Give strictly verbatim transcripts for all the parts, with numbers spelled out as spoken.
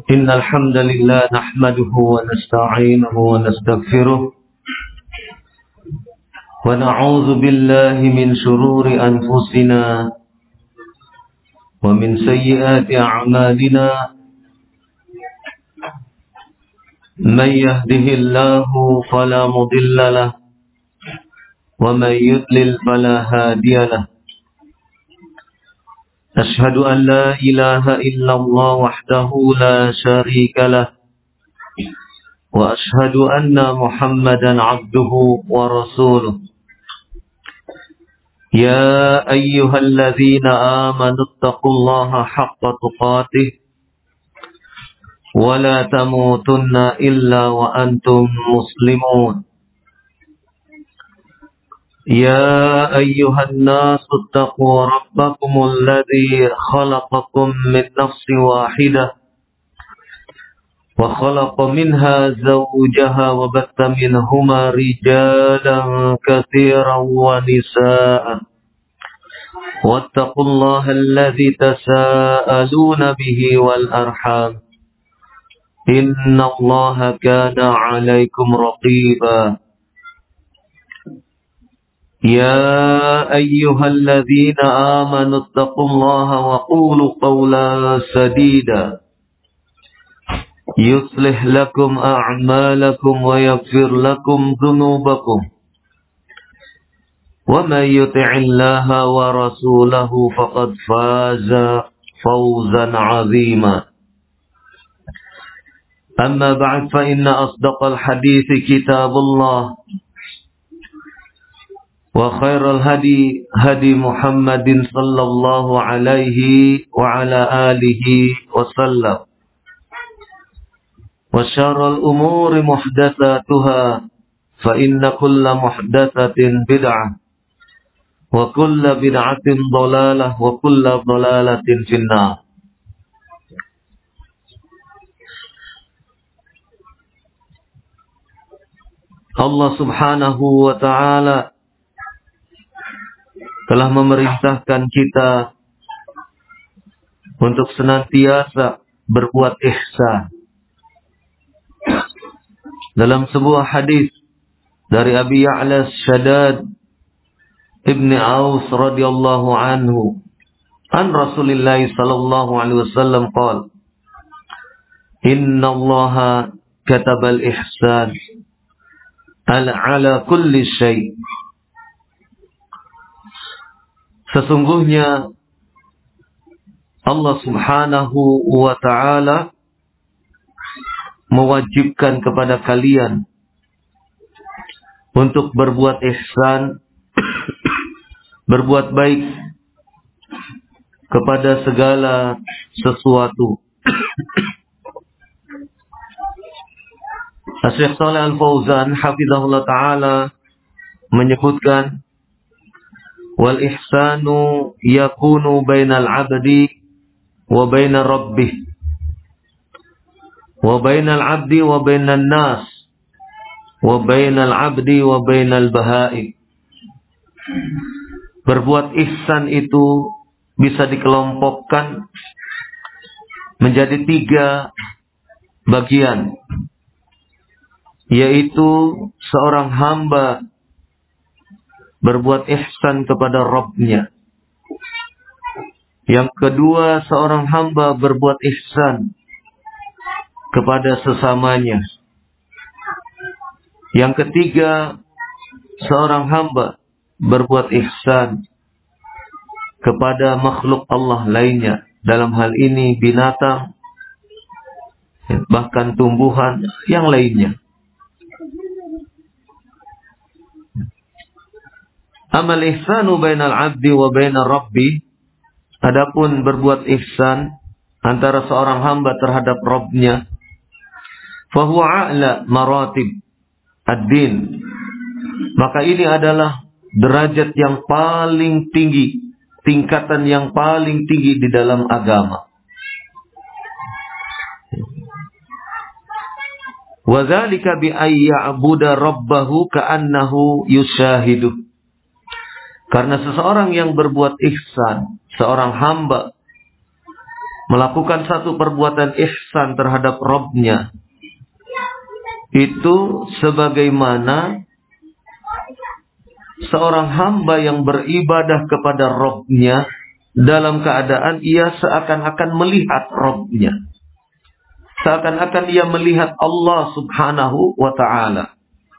إن الحمد لله نحمده ونستعينه ونستغفره ونعوذ بالله من شرور أنفسنا ومن سيئات أعمالنا من يهده الله فلا مضل له ومن يضلل فلا هادي له أشهد أن لا إله إلا الله وحده لا شريك له وأشهد أن محمدا عبده ورسوله يا أيها الذين آمنوا اتقوا الله حق تقاته ولا تموتن إلا وأنتم مسلمون يا أيها الناس اتقوا ربكم الذي خلقكم من نفس واحدة وخلق منها زوجها وبث منهما رجالا كثيرا ونساء واتقوا الله الذي تساءلون به والأرحام إن الله كان عليكم رقيبا يا أيها الذين آمنوا اتقوا الله وقولوا قولا سديدا يصلح لكم أعمالكم ويغفر لكم ذنوبكم ومن يطع الله ورسوله فقد فاز فوزا عظيما أما بعد فإن أصدق الحديث كتاب الله وخير الهدي هدي محمد صلى الله عليه وعلى آله وسلم وشر الأمور محدثاتها فإن كل محدثة بدعة وكل بدعة ضلالة وكل ضلالة في النار. Allah subhanahu wa ta'ala telah memerintahkan kita untuk senantiasa berbuat ihsan. Dalam sebuah hadis dari Abi Ya'la Shaddad Ibn Aus radhiyallahu anhu, an Rasulillah sallallahu alaihi wasallam qala, "Inna Allaha kataba al-ihsan ala kulli syai'." Sesungguhnya Allah subhanahu wa ta'ala mewajibkan kepada kalian untuk berbuat ihsan, berbuat baik kepada segala sesuatu. Syekh Shalih Al-Fauzan hafizahullah ta'ala menyebutkan, wal ihsanu yakunu bainal abdi wa bainar rabbih wa bainal abdi wa bainan nas wa bainal abdi wa bainal bahai. Berbuat ihsan itu bisa dikelompokkan menjadi tiga bagian, yaitu seorang hamba berbuat ihsan kepada Rabb-Nya. Yang kedua, seorang hamba berbuat ihsan kepada sesamanya. Yang ketiga, seorang hamba berbuat ihsan kepada makhluk Allah lainnya. Dalam hal ini binatang, bahkan tumbuhan yang lainnya. Amal ihsanu bainal abdi wa bainar rabbi, adapun berbuat ihsan antara seorang hamba terhadap Rabb-Nya, fahuwa a'la maratib ad-din, maka ini adalah derajat yang paling tinggi, tingkatan yang paling tinggi di dalam agama. Wa dzalika bi ayya'buda rabbahu ka'annahu yushahidu. Karena seseorang yang berbuat ihsan, seorang hamba melakukan satu perbuatan ihsan terhadap Rabb-nya, itu sebagaimana seorang hamba yang beribadah kepada Rabb-nya dalam keadaan ia seakan-akan melihat Rabb-nya. Seakan-akan ia melihat Allah subhanahu wa ta'ala.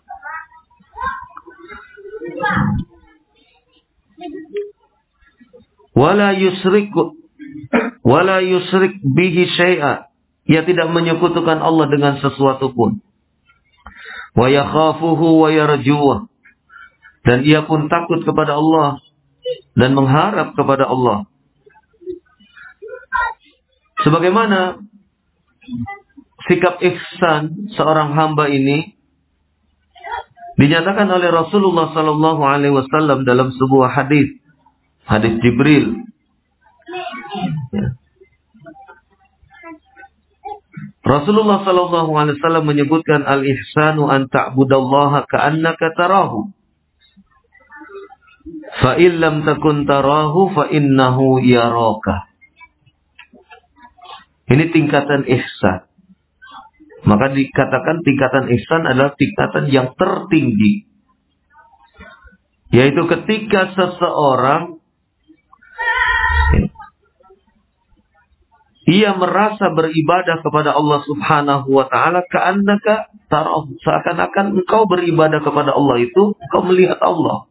Wala yusriku wala yusrik bihi syai'a. Ia tidak menyekutukan Allah dengan sesuatu pun. Wa yakhafuhu wa yarjuh. Dan ia pun takut kepada Allah dan mengharap kepada Allah. Sebagaimana sikap ihsan seorang hamba ini dinyatakan oleh Rasulullah sallallahu alaihi wasallam dalam sebuah hadis, hadis Jibril. Ya. Rasulullah sallallahu alaihi wasallam menyebutkan al-ihsanu an ta'budallaha ka'annaka tarahu. Fa in lam takun tarahu fa innahu yaraka. Ini tingkatan ihsan. Maka dikatakan tingkatan ihsan adalah tingkatan yang tertinggi. Yaitu ketika seseorang ia merasa beribadah kepada Allah subhanahu wa ta'ala ka'annaka tarahu. Seakan-akan engkau beribadah kepada Allah itu, engkau melihat Allah.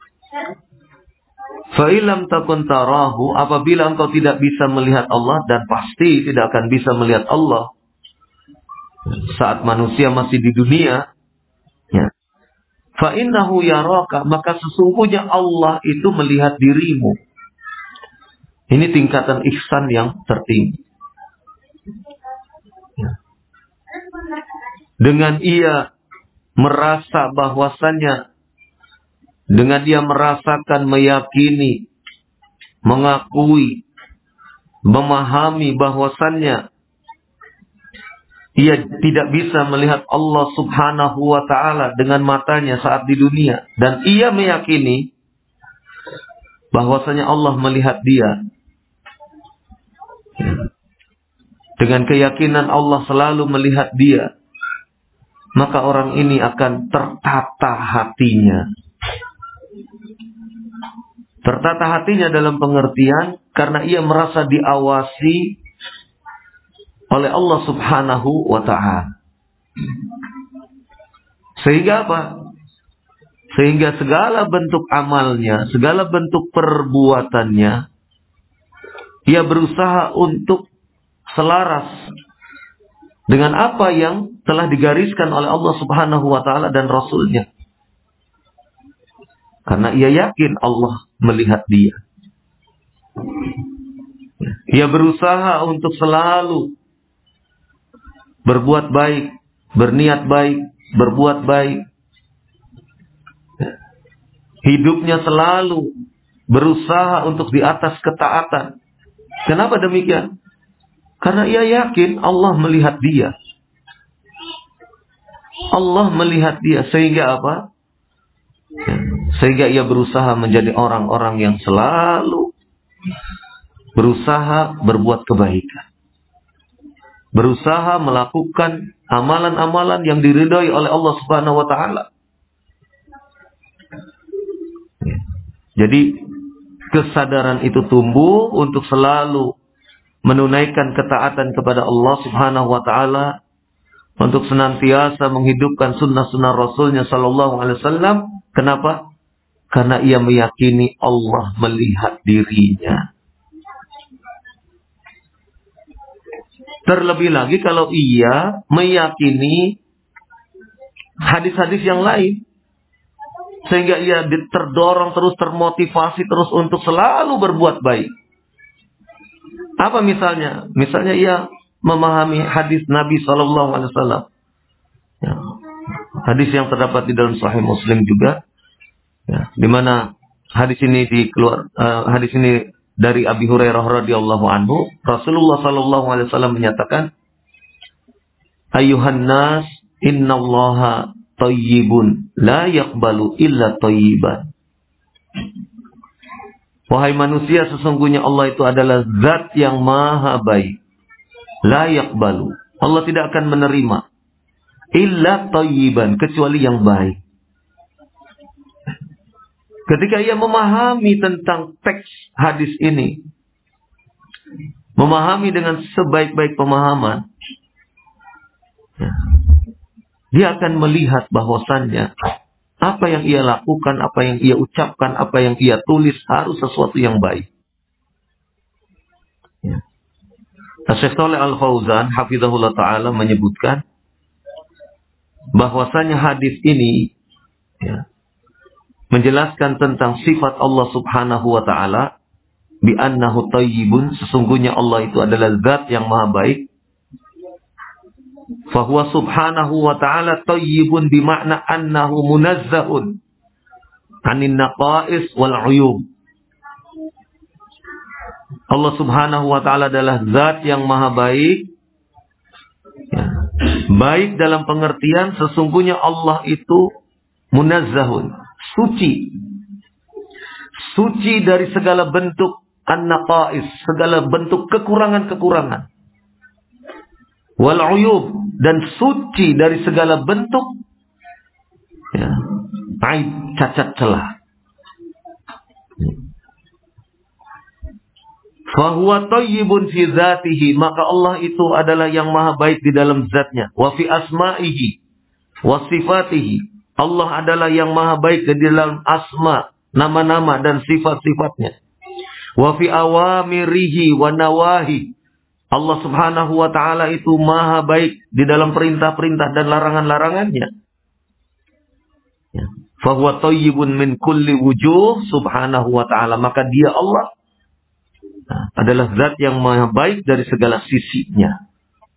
Fa'ilam takun tarahu, apabila engkau tidak bisa melihat Allah, dan pasti tidak akan bisa melihat Allah saat manusia masih di dunia, ya. Fa'innahu yaraka, maka sesungguhnya Allah itu melihat dirimu. Ini tingkatan ihsan yang tertinggi. Ya. Dengan ia merasa bahwasannya, dengan dia merasakan, meyakini, mengakui, memahami bahwasannya ia tidak bisa melihat Allah subhanahu wa ta'ala dengan matanya saat di dunia. Dan ia meyakini bahwasanya Allah melihat dia. Dengan keyakinan Allah selalu melihat dia, maka orang ini akan tertata hatinya. Tertata hatinya dalam pengertian karena ia merasa diawasi oleh Allah subhanahu wa ta'ala. Sehingga apa? Sehingga segala bentuk amalnya, segala bentuk perbuatannya, ia berusaha untuk selaras dengan apa yang telah digariskan oleh Allah subhanahu wa ta'ala dan Rasulnya. Karena ia yakin Allah melihat dia. Ia berusaha untuk selalu berbuat baik, berniat baik, berbuat baik. Hidupnya selalu berusaha untuk di atas ketaatan. Kenapa demikian? Karena ia yakin Allah melihat dia. Allah melihat dia. Sehingga apa? Sehingga ia berusaha menjadi orang-orang yang selalu berusaha berbuat kebaikan. Berusaha melakukan amalan-amalan yang diridhai oleh Allah subhanahu wa ta'ala. Jadi kesadaran itu tumbuh untuk selalu menunaikan ketaatan kepada Allah subhanahu wa ta'ala, untuk senantiasa menghidupkan sunnah-sunnah Rasulnya sallallahu alaihi wasallam. Kenapa? Karena ia meyakini Allah melihat dirinya. Terlebih lagi kalau ia meyakini hadis-hadis yang lain. Sehingga ia terdorong terus, termotivasi terus untuk selalu berbuat baik. Apa misalnya? Misalnya ia memahami hadis Nabi sallallahu alaihi wasallam. Ya. Hadis yang terdapat di dalam Sahih Muslim juga. Ya. Di mana hadis ini dikeluar, uh, hadis ini dari Abi Hurairah radhiyallahu anhu, Rasulullah sallallahu alaihi wasallam menyatakan, "Ayyuhan nas, innallaha thayyibun la yaqbalu illa thayyiban." Wahai manusia, sesungguhnya Allah itu adalah zat yang maha baik. La yaqbalu. Allah tidak akan menerima illa thayyiban, kecuali yang baik. Ketika ia memahami tentang teks hadis ini, memahami dengan sebaik-baik pemahaman, dia akan melihat bahwasannya apa yang ia lakukan, apa yang ia ucapkan, apa yang ia tulis harus sesuatu yang baik. Ya. Syekh Shalih Al-Fauzan hafizahullah ta'ala menyebutkan bahwasanya hadis ini ya, menjelaskan tentang sifat Allah subhanahu wa ta'ala bi annahu tayyibun, sesungguhnya Allah itu adalah zat yang maha baik. Fahuwa subhanahu wa ta'ala tayyibun bimakna annahu munazzahun anin naqais wal uyub. Allah subhanahu wa ta'ala adalah zat yang maha baik. Ya. Baik dalam pengertian sesungguhnya Allah itu munazzahun, suci. Suci dari segala bentuk an-naqais, segala bentuk kekurangan-kekurangan. Wal uyub, dan suci dari segala bentuk ya, aib, cacat celah. Fahuwa tayyibun fi dzatihi, maka Allah itu adalah yang maha baik di dalam zatnya. Wa fi asma'ihi wa sifatihi, Allah adalah yang maha baik di dalam asma, nama-nama dan sifat-sifatnya. Wa fi awamirihi wa nawahi, Allah subhanahu wa ta'ala itu maha baik di dalam perintah-perintah dan larangan-larangannya. Ya. Fahuwa tayyibun min kulli wujuh subhanahu wa ta'ala, maka dia Allah nah, adalah zat yang maha baik dari segala sisinya.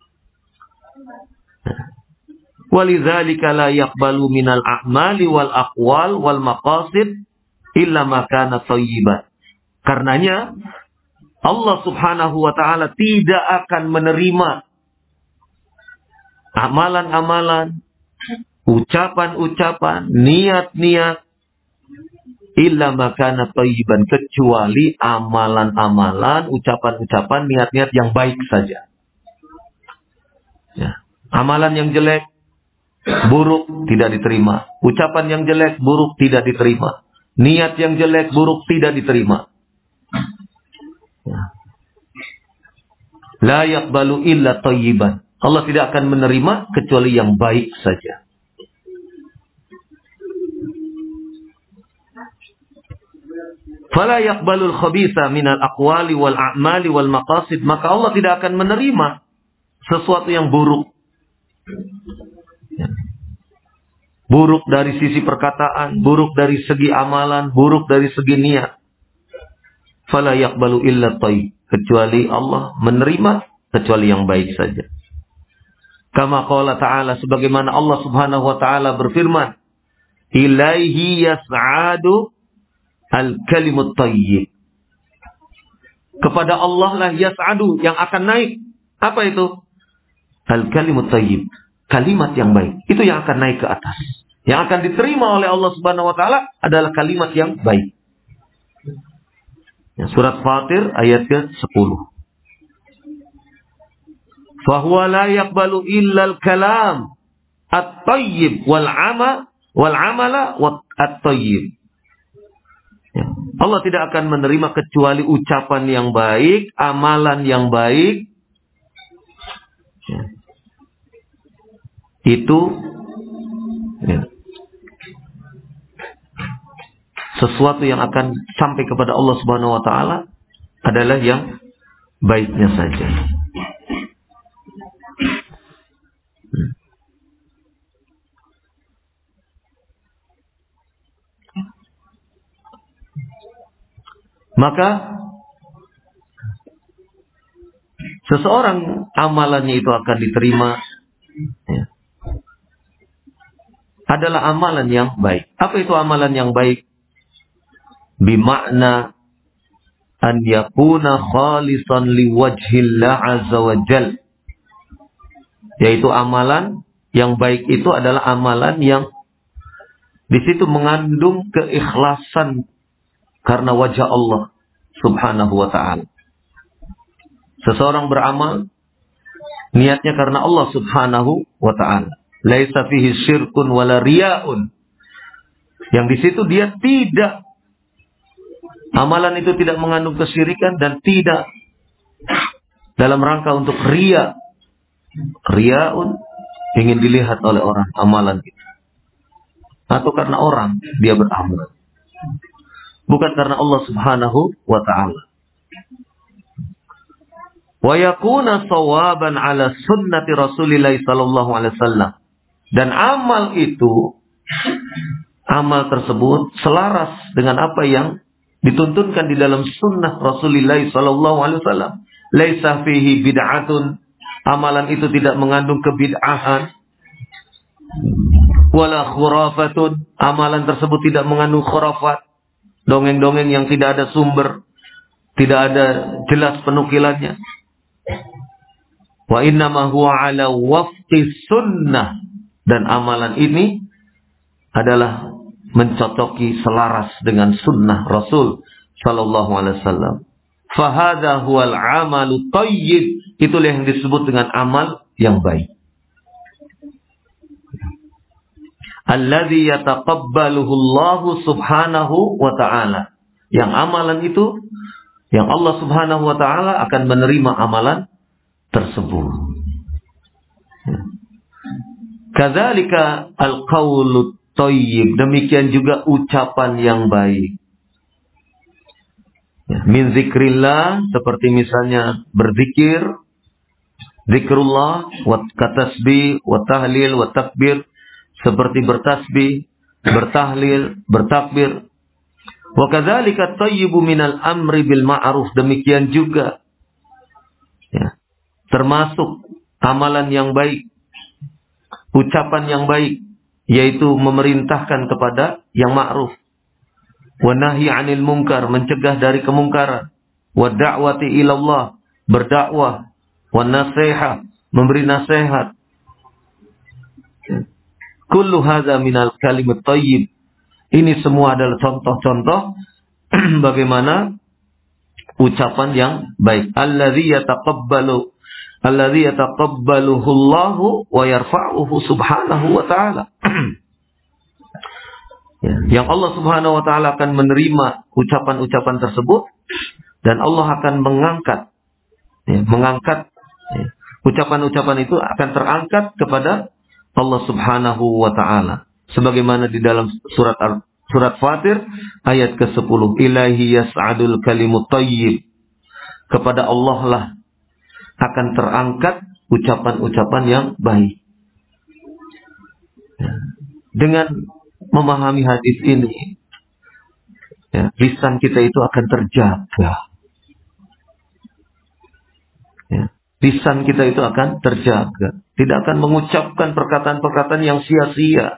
Walidzalika la yaqbalu minal a'mali wal aqwal wal maqasid illa ma kana thayyiban. Karenanya Allah subhanahu wa ta'ala tidak akan menerima amalan-amalan, ucapan-ucapan, niat-niat illa ma kana thayyiban, kecuali amalan-amalan, ucapan-ucapan, niat-niat yang baik saja. Ya. Amalan yang jelek, buruk, tidak diterima. Ucapan yang jelek, buruk, tidak diterima. Niat yang jelek, buruk, tidak diterima. Ya. La yaqbalu illa thayyiban. Allah tidak akan menerima kecuali yang baik saja. Fala yaqbalul khabitha minal aqwali wal a'mali wal maqasid, maka Allah tidak akan menerima sesuatu yang buruk. Ya. Buruk dari sisi perkataan, buruk dari segi amalan, buruk dari segi niat. Fala yaqbalu illa thayyib, kecuali Allah menerima kecuali yang baik saja. Kama qala ta'ala, sebagaimana Allah subhanahu wa ta'ala berfirman, ilaihi yas'adu al-kalimut thayyib. Kepada Allah lah yas'adu, yang akan naik. Apa itu? Al-kalimut thayyib, kalimat yang baik. Itu yang akan naik ke atas. Yang akan diterima oleh Allah subhanahu wa ta'ala adalah kalimat yang baik. Surat Fatir ayat ke sepuluh. Fahuwa la yaqbalu illa al-kalam at-tayyib wal ama wal amala at-tayyib. Allah tidak akan menerima kecuali ucapan yang baik, amalan yang baik. Itu ya, sesuatu yang akan sampai kepada Allah subhanahu wa ta'ala adalah yang baiknya saja. Maka seseorang amalannya itu akan diterima ya, adalah amalan yang baik. Apa itu amalan yang baik? Bimakna an yakuna khalisan liwajhillah azza wa jal, yaitu amalan yang baik itu adalah amalan yang di situ mengandung keikhlasan karena wajah Allah, Subhanahu wa ta'ala. Seseorang beramal niatnya karena Allah Subhanahu wa ta'ala. Laisa fihi syirkun wala riya'un. Yang di situ dia tidak, amalan itu tidak mengandung kesyirikan dan tidak dalam rangka untuk riya. Riya'un, ingin dilihat oleh orang amalan itu. Atau karena orang dia beramal. Bukan karena Allah Subhanahu wa ta'ala. Wa yakuna sawaban ala sunnati Rasulillah sallallahu alaihi wasallam. Dan amal itu, amal tersebut selaras dengan apa yang dituntunkan di dalam sunnah Rasulullah sallallahu alaihi wasallam. Laisa fihi bid'atun. Amalan itu tidak mengandung kebid'ahan. Wala khurafatun. Amalan tersebut tidak mengandung khurafat. Dongeng-dongeng yang tidak ada sumber, tidak ada jelas penukilannya. Wa innama huwa ala wafqi sunnah. Dan amalan ini adalah mencocoki selaras dengan sunnah Rasul sallallahu alaihi wasallam. Fahadha huwal amalu thayyib. Itulah yang disebut dengan amal yang baik. Alladzi yataqabbaluhu Allahu subhanahu wa ta'ala. Yang amalan itu, yang Allah subhanahu wa ta'ala akan menerima amalan tersebut. Kadzalika al-qawlut thayyib. Demikian juga ucapan yang baik. Min zikrillah, seperti misalnya berzikir, zikrullah, wa katasbih, wa tahlil, wa takbir, seperti bertasbih, bertahlil, bertakbir. Wa kadzalika thayyibu minal amri bil ma'ruf. Demikian juga ya, termasuk amalan yang baik, ucapan yang baik, yaitu memerintahkan kepada yang ma'ruf. Wa nahyi 'anil munkar, mencegah dari kemungkaran. Wa da'wati ilallah, berdakwah. Wa nasiha, memberi nasihat. Kullu hadza minal kalimut thayyib. Ini semua adalah contoh-contoh bagaimana ucapan yang baik. Alladzi yataqabbalu alladzi yataqabbaluhu Allahu wa yarfa'uhu subhanahu wa ta'ala. Ya, yang Allah Subhanahu wa ta'ala akan menerima ucapan-ucapan tersebut dan Allah akan mengangkat ya, mengangkat ya, ucapan-ucapan itu akan terangkat kepada Allah Subhanahu wa ta'ala. Sebagaimana di dalam surat surat Fatir ayat ke sepuluh. Ilahi yas'adul kalimut thayyib. Kepada Allah lah akan terangkat ucapan-ucapan yang baik. Ya. Dengan memahami hadis ini, ya, lisan kita itu akan terjaga. Ya. Lisan kita itu akan terjaga. Tidak akan mengucapkan perkataan-perkataan yang sia-sia.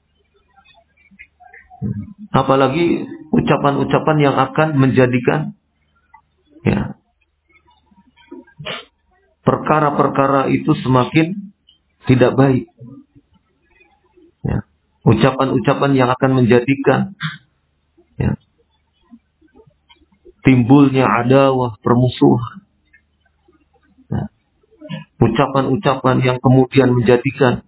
Apalagi ucapan-ucapan yang akan menjadikan ya, perkara-perkara itu semakin tidak baik. Ya. Ucapan-ucapan yang akan menjadikan ya, timbulnya adawah, permusuhan. Ya. Ucapan-ucapan yang kemudian menjadikan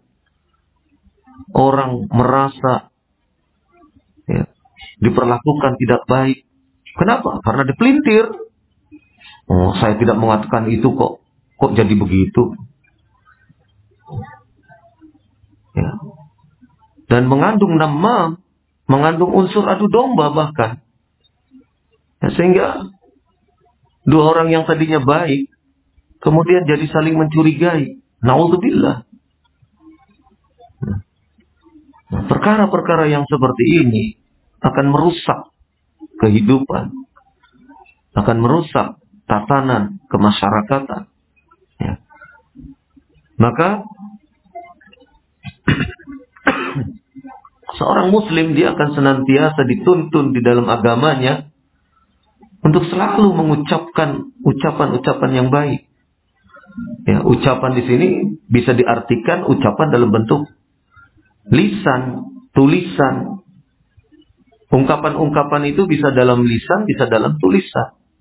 orang merasa ya, diperlakukan tidak baik. Kenapa? Karena dipelintir. Oh, saya tidak mengatakan itu kok. Kok jadi begitu? Ya. Dan mengandung namam, mengandung unsur adu domba bahkan. Ya, sehingga dua orang yang tadinya baik, kemudian jadi saling mencurigai. Na'udzubillah. Nah, perkara-perkara yang seperti ini akan merusak kehidupan, akan merusak tatanan kemasyarakatan. Ya. Maka seorang muslim dia akan senantiasa dituntun di dalam agamanya untuk selalu mengucapkan ucapan-ucapan yang baik. Ya, ucapan di sini bisa diartikan ucapan dalam bentuk lisan, tulisan. Ungkapan-ungkapan itu bisa dalam lisan, bisa dalam tulisan.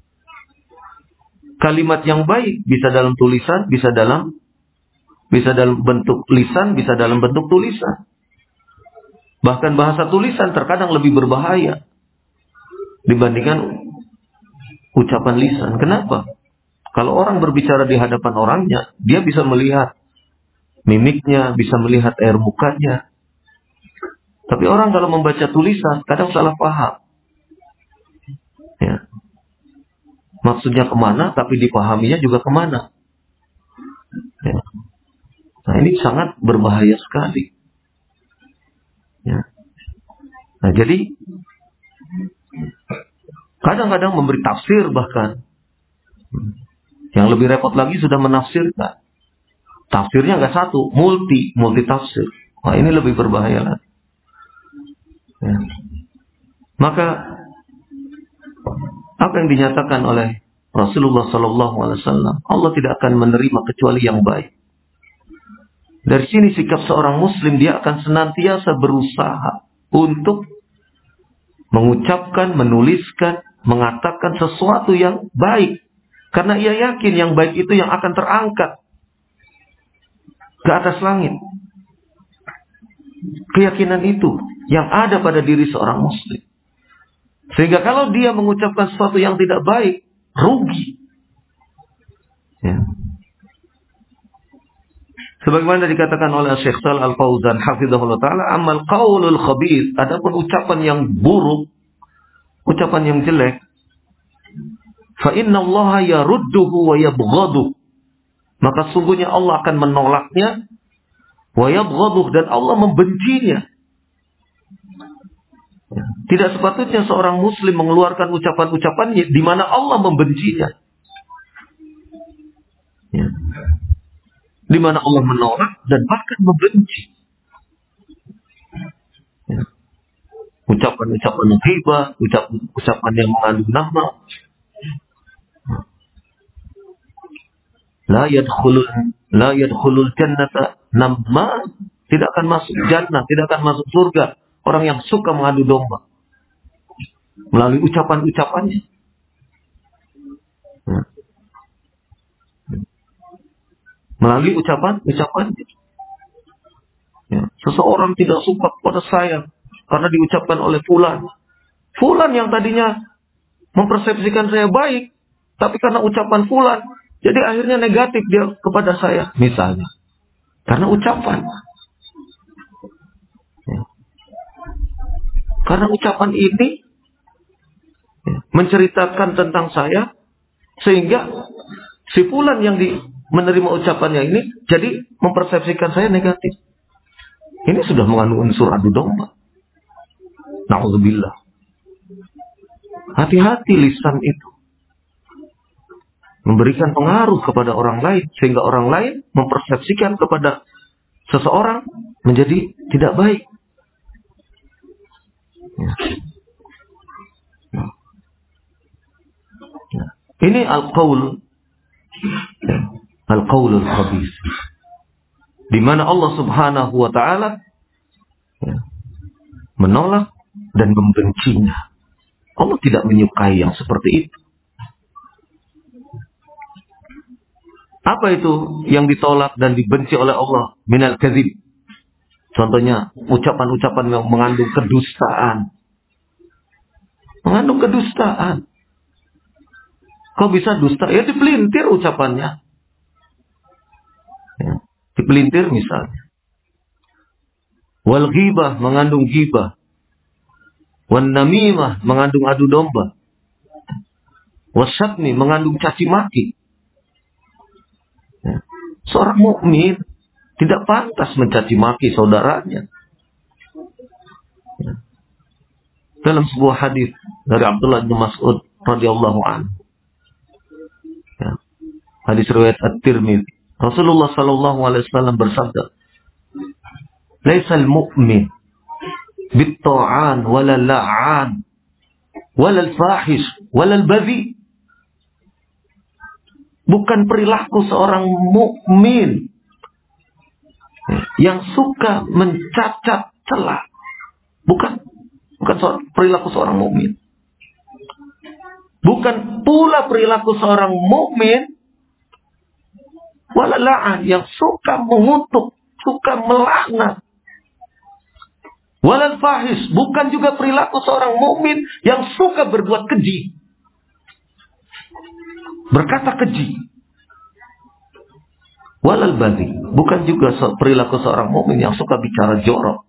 kalimat yang baik bisa dalam tulisan, bisa dalam bisa dalam bentuk lisan, bisa dalam bentuk tulisan. Bahkan bahasa tulisan terkadang lebih berbahaya dibandingkan ucapan lisan. Kenapa? Kalau orang berbicara di hadapan orangnya, dia bisa melihat mimiknya, bisa melihat air mukanya. Tapi orang kalau membaca tulisan, kadang salah paham. Ya. Maksudnya kemana, tapi dipahaminya juga kemana. Ya. Nah, ini sangat berbahaya sekali. Ya. Nah, jadi kadang-kadang memberi tafsir bahkan. Yang lebih repot lagi sudah menafsirkan. Tafsirnya nggak satu, multi, multi tafsir. Wah, ini lebih berbahaya lagi. Ya. Maka apa yang dinyatakan oleh Rasulullah Sallallahu Alaihi Wasallam, Allah tidak akan menerima kecuali yang baik. Dari sini sikap seorang Muslim, dia akan senantiasa berusaha untuk mengucapkan, menuliskan, mengatakan sesuatu yang baik. Karena ia yakin yang baik itu yang akan terangkat ke atas langit. Keyakinan itu yang ada pada diri seorang Muslim. Sehingga kalau dia mengucapkan sesuatu yang tidak baik, rugi. Ya. Sebagaimana dikatakan oleh Syekh Shalal Al-Fauzan hafizahullah taala, amal qaulul khabith, adapun ucapan yang buruk, ucapan yang jelek, fa innallaha yarudduhu wa yabghaduh, maka sungguhnya Allah akan menolaknya, wa yabghaduh, dan Allah membencinya. Tidak sepatutnya seorang Muslim mengeluarkan ucapan-ucapannya di mana Allah membencinya, ya. Di mana Allah menolak dan bahkan membenci. Ya. Ucapan-ucapan yang ghibah, ucapan yang mengandung nama. La yadkhulul la yadkhulul jannata namma, tidak akan masuk jannah, tidak akan masuk surga orang yang suka mengadu domba melalui ucapan-ucapannya. Ya. Melalui ucapan-ucapannya. Ya. Seseorang tidak suka kepada saya karena diucapkan oleh fulan. Fulan yang tadinya mempersepsikan saya baik, tapi karena ucapan fulan, jadi akhirnya negatif dia kepada saya, misalnya. Karena ucapan. Ya. Karena ucapan ini ya, menceritakan tentang saya, sehingga si fulan yang di, menerima ucapannya ini, jadi mempersepsikan saya negatif. Ini sudah mengandung unsur adu domba. Na'udzubillah. Hati-hati lisan itu. Memberikan pengaruh kepada orang lain, sehingga orang lain mempersepsikan kepada seseorang menjadi tidak baik. Ya. Ya. Ini al-qaul, ya. Al-qaulul khabith, di mana Allah Subhanahu wa taala ya, menolak dan membencinya. Allah tidak menyukai yang seperti itu. Apa itu yang ditolak dan dibenci oleh Allah? Minal kadzib. Contohnya ucapan-ucapan yang mengandung kedustaan. Mengandung kedustaan. Kok bisa dusta? Ya dipelintir ucapannya. Ya, dipelintir misalnya. Wal ghibah, mengandung ghibah. Wan namimah, mengandung adu domba. Wasyatmi, mengandung caci maki. Ya. Seorang mukmin tidak pantas mencaci maki saudaranya. Ya. Dalam sebuah hadis dari Abdullah bin Mas'ud radhiyallahu anhu. Ya. Hadis riwayat At-Tirmidzi. Rasulullah sallallahu alaihi wasallam bersabda, "Laisal mu'min bit-ta'an wala la'an wala al-fahish wala al-badhi." Bukan perilaku seorang mukmin yang suka mencacat celah. Bukan, bukan perilaku seorang mukmin. Bukan pula perilaku seorang mukmin walala'an yang suka mengutuk, suka melaknat. Walal fahis, bukan juga perilaku seorang mukmin yang suka berbuat keji, berkata keji. Walal badhi, bukan juga perilaku seorang mukmin yang suka bicara jorok.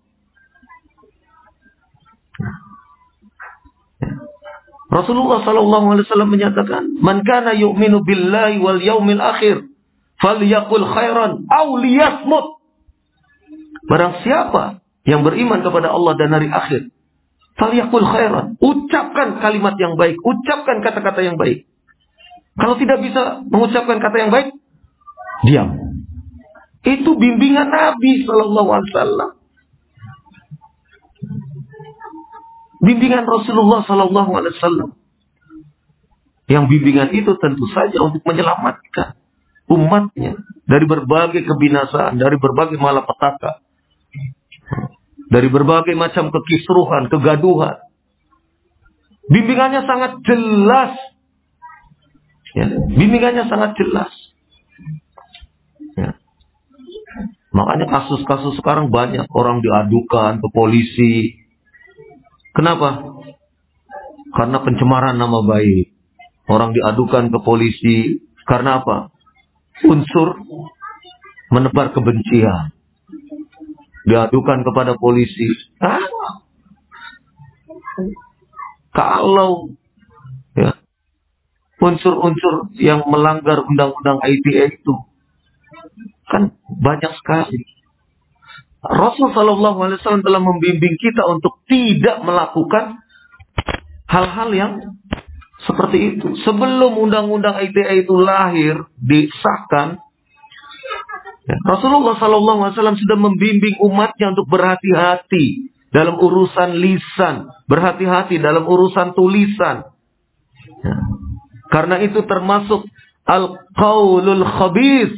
Rasulullah sallallahu alaihi wasallam menyatakan, "Man kana yu'minu billahi wal yaumil akhir, falyaqul khairan aw liyasmut." Barang siapa yang beriman kepada Allah dan hari akhir, falyaqul khairan, ucapkan kalimat yang baik, ucapkan kata-kata yang baik. Kalau tidak bisa mengucapkan kata yang baik, diam. Itu bimbingan Nabi sallallahu alaihi wasallam. Bimbingan Rasulullah sallallahu alaihi wasallam. Yang bimbingan itu tentu saja untuk menyelamatkan umatnya dari berbagai kebinasaan, dari berbagai malapetaka, dari berbagai macam kekisruhan, kegaduhan. Bimbingannya sangat jelas. Ya, bimbingannya sangat jelas. Ya. Makanya kasus-kasus sekarang banyak orang diadukan ke polisi. Kenapa? Karena pencemaran nama baik. Orang diadukan ke polisi karena apa? Unsur menebar kebencian. Diadukan kepada polisi. Hah? Kalau ya, unsur-unsur yang melanggar undang-undang I T E itu kan banyak sekali. Rasul sallallahu alaihi wasallam telah membimbing kita untuk tidak melakukan hal-hal yang seperti itu. Sebelum undang-undang I T E itu lahir, disahkan, ya, Rasulullah sallallahu alaihi wasallam sudah membimbing umatnya untuk berhati-hati dalam urusan lisan, berhati-hati dalam urusan tulisan. Ya. Karena itu termasuk al-qaulul khabith.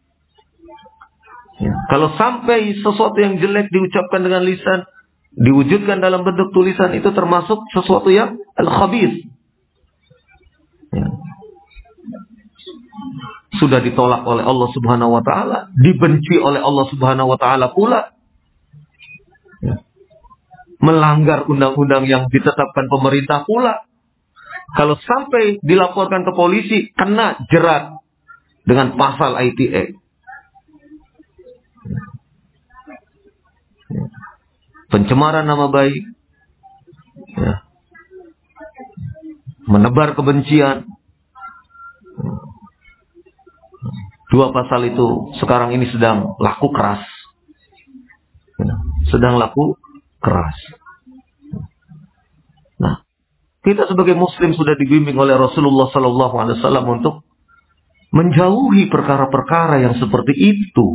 Ya. Kalau sampai sesuatu yang jelek diucapkan dengan lisan, diwujudkan dalam bentuk tulisan, itu termasuk sesuatu yang al-khabith. Ya. Sudah ditolak oleh Allah Subhanahu wa taala, dibenci oleh Allah Subhanahu wa taala pula. Ya. Melanggar undang-undang yang ditetapkan pemerintah pula. Kalau sampai dilaporkan ke polisi, kena jerat dengan pasal I T E. Pencemaran nama baik, ya, menebar kebencian. Dua pasal itu sekarang ini sedang laku keras, ya, sedang laku keras. Nah, kita sebagai Muslim sudah dibimbing oleh Rasulullah sallallahu alaihi wasallam untuk menjauhi perkara-perkara yang seperti itu.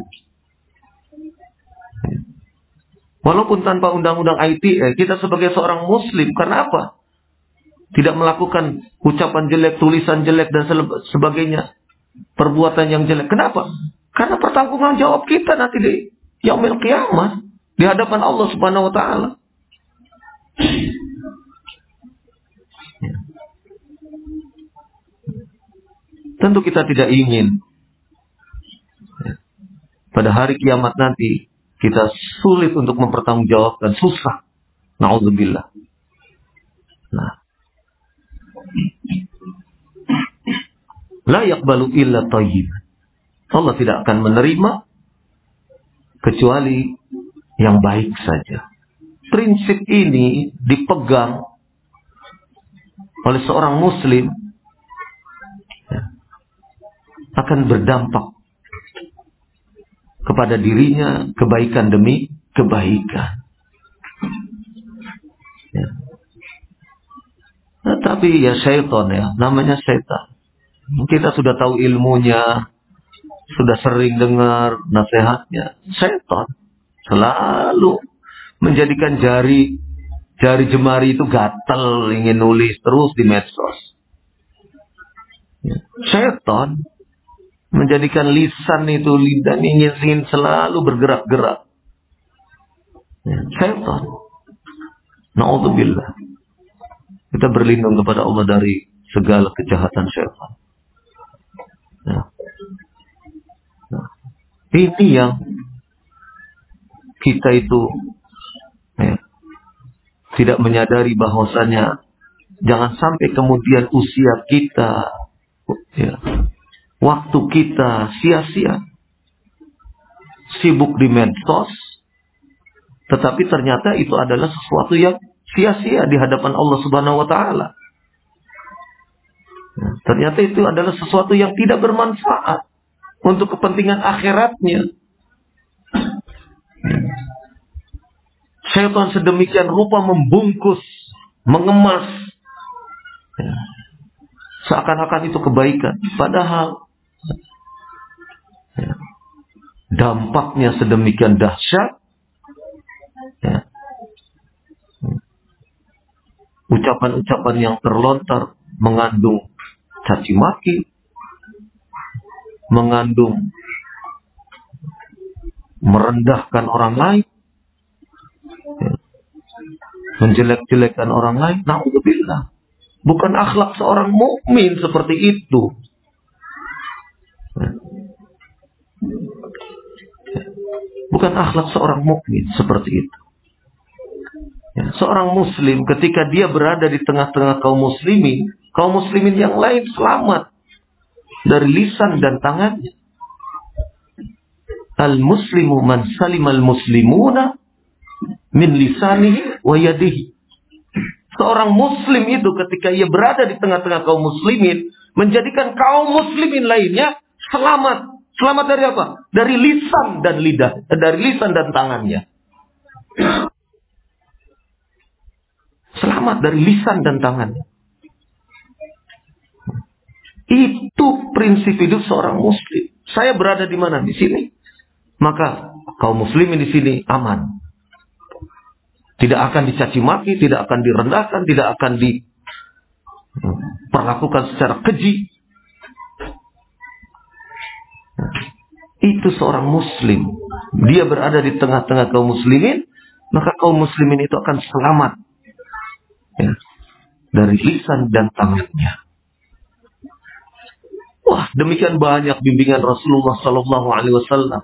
Walaupun tanpa undang-undang I T E, kita sebagai seorang Muslim, karena apa? Tidak melakukan ucapan jelek, tulisan jelek, dan sebagainya. Perbuatan yang jelek. Kenapa? Karena pertanggungan jawab kita nanti di yaumil qiyamah, di hadapan Allah Subhanahu wa taala. Tentu kita tidak ingin pada hari kiamat nanti kita sulit untuk mempertanggungjawabkan, susah. Na'udzubillah. Nah, la yaqbalu illa thayyiban. Allah tidak akan menerima kecuali yang baik saja. Prinsip ini dipegang oleh seorang Muslim, ya, akan berdampak kepada dirinya kebaikan demi kebaikan. Ya. Nah, tapi ya syaitan, ya, namanya syaitan. Kita sudah tahu ilmunya, sudah sering dengar nasihatnya. Syaitan selalu menjadikan jari jari jemari itu gatal, ingin nulis terus di medsos. Ya. Syaitan menjadikan lisan itu lidah ingin, ingin selalu bergerak-gerak. Ya, syaitan. Na'udzubillah. Kita berlindung kepada Allah dari segala kejahatan syaitan. Ya. Nah, ini yang kita itu ya, tidak menyadari bahwasanya jangan sampai kemudian usia kita, ya, waktu kita sia-sia, sibuk di medsos, tetapi ternyata itu adalah sesuatu yang sia-sia di hadapan Allah Subhanahu wa Ta'ala. Ya, ternyata itu adalah sesuatu yang tidak bermanfaat untuk kepentingan akhiratnya. Syaitan sedemikian rupa membungkus, mengemas, ya, seakan-akan itu kebaikan, padahal ya, dampaknya sedemikian dahsyat. Ya. Ucapan-ucapan yang terlontar mengandung caci maki, mengandung merendahkan orang lain, ya, menjelek-jelekkan orang lain. Na'udzubillah. Bukan akhlak seorang mukmin seperti itu. Ya. Bukan akhlak seorang mukmin seperti itu. Ya, seorang muslim ketika dia berada di tengah-tengah kaum muslimin, kaum muslimin yang lain selamat dari lisan dan tangannya. Al-muslimu man salimal muslimuna min lisanihi wa yadihi. Seorang muslim itu ketika ia berada di tengah-tengah kaum muslimin, menjadikan kaum muslimin lainnya selamat. Selamat dari apa? Dari lisan dan lidah, dari lisan dan tangannya. Selamat dari lisan dan tangannya. Itu prinsip hidup seorang muslim. Saya berada di mana? Di sini. Maka kaum muslimin di sini aman. Tidak akan dicaci maki, tidak akan direndahkan, tidak akan diperlakukan secara keji. Itu seorang muslim. Dia berada di tengah-tengah kaum muslimin, maka kaum muslimin itu akan selamat, ya, dari lisan dan tangannya. Wah, demikian banyak bimbingan Rasulullah Sallallahu Alaihi Wasallam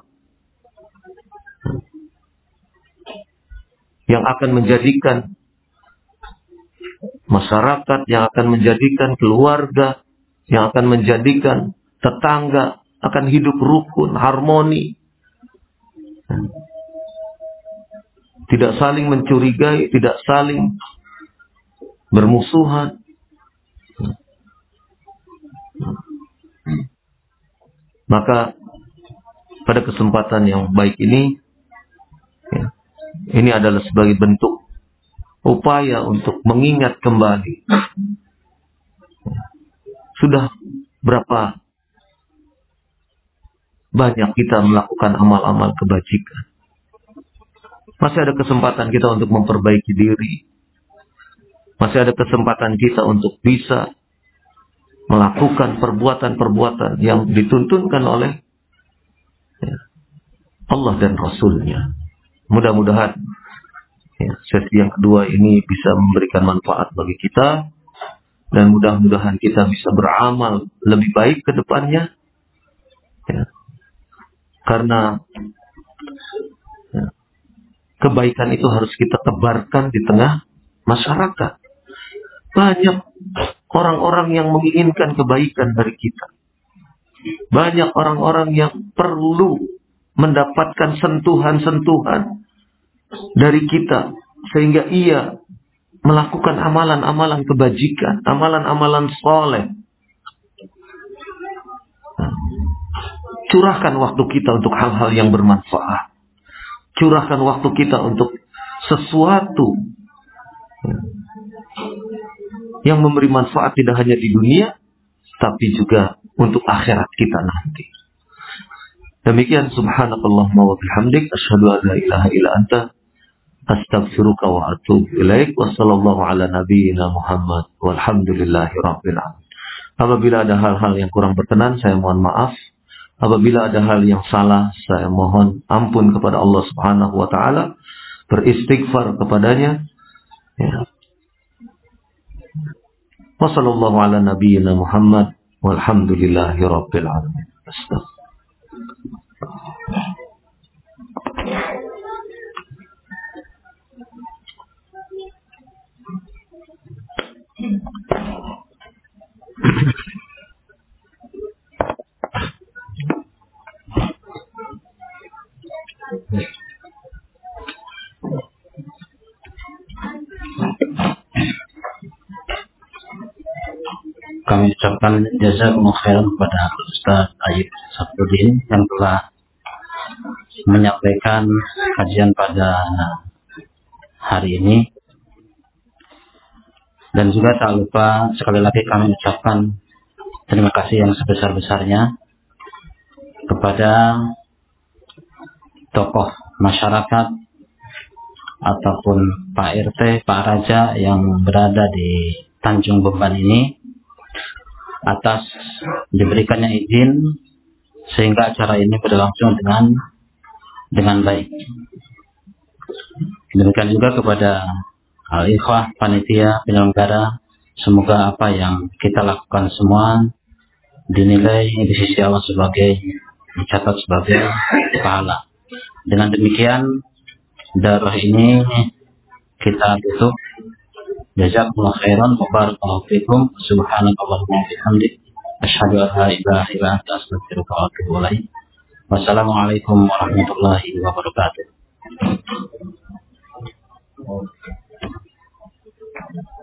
yang akan menjadikan masyarakat, yang akan menjadikan keluarga, yang akan menjadikan tetangga akan hidup rukun, harmoni, tidak saling mencurigai, tidak saling bermusuhan. Maka pada kesempatan yang baik ini, ya, ini adalah sebagai bentuk upaya untuk mengingat kembali. Sudah berapa banyak kita melakukan amal-amal kebajikan. Masih ada kesempatan kita untuk memperbaiki diri. Masih ada kesempatan kita untuk bisa melakukan perbuatan-perbuatan yang dituntunkan oleh, ya, Allah dan Rasulnya. Mudah-mudahan, ya, sesi yang kedua ini bisa memberikan manfaat bagi kita. Dan mudah-mudahan kita bisa beramal lebih baik ke depannya. Ya. Karena ya, kebaikan itu harus kita tebarkan di tengah masyarakat. Banyak orang-orang yang menginginkan kebaikan dari kita. Banyak orang-orang yang perlu mendapatkan sentuhan-sentuhan dari kita, sehingga ia melakukan amalan-amalan kebajikan, amalan-amalan soleh. Curahkan waktu kita untuk hal-hal yang bermanfaat. Curahkan waktu kita untuk sesuatu yang memberi manfaat tidak hanya di dunia, tapi juga untuk akhirat kita nanti. Demikian, subhanakallahumma wa bihamdik, asyhadu an la ilaha illa anta, astaghfiruka wa atubu ilaik, wa sallallahu ala nabiyyina Muhammad, walhamdulillahi rabbil alamin. Apabila ada hal-hal yang kurang berkenan, saya mohon maaf. Apabila ada hal yang salah, saya mohon ampun kepada Allah Subhanahu wa Ta'ala, beristighfar kepadanya. Ya. Wa sallallahu ala nabiyyina Muhammad walhamdulillahi rabbil alamin. Kami ucapkan jazakumullah khairan kepada Ustaz Ayyub Safruddin yang telah menyampaikan kajian pada hari ini, dan juga tak lupa sekali lagi kami ucapkan terima kasih yang sebesar-besarnya kepada tokoh masyarakat ataupun Pak R T, Pak Raja yang berada di Tanjung Beban ini atas diberikannya izin sehingga acara ini berlangsung dengan dengan baik. Demikian juga kepada al-ikhwah panitia penyelenggara, semoga apa yang kita lakukan semua dinilai di sisi Allah sebagai dicatat sebagai pahala. Dengan demikian darah ini kita tutup. Jazakumullah khairan wa barakallahu fikum. Subhanakallahumma wa bihamdik asyhadu an la ilaha illa anta astaghfiruka wa atubu ilaik. Wassalamualaikum warahmatullahi wabarakatuh.